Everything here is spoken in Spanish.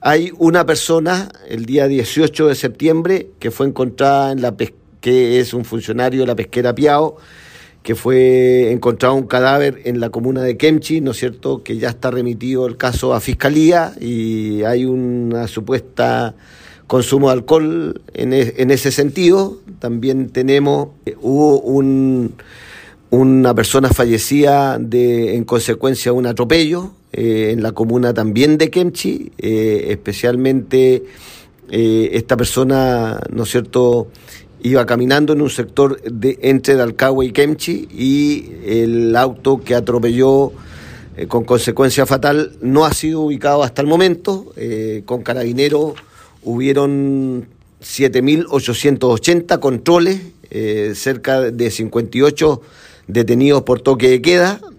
Hay una persona el día 18 de septiembre que fue encontrada que es un funcionario de la pesquera Piao, que fue encontrado un cadáver en la comuna de Kemchi, ¿no es cierto?, que ya está remitido el caso a Fiscalía y hay una supuesta consumo de alcohol en ese sentido. También hubo una persona fallecida en consecuencia de un atropello en la comuna también de Kemchi, especialmente esta persona, ¿no es cierto?, iba caminando en un sector entre Dalcahue y Kemchi y el auto que atropelló con consecuencia fatal no ha sido ubicado hasta el momento. Con Carabineros hubieron 7.880 controles, cerca de 58 detenidos por toque de queda,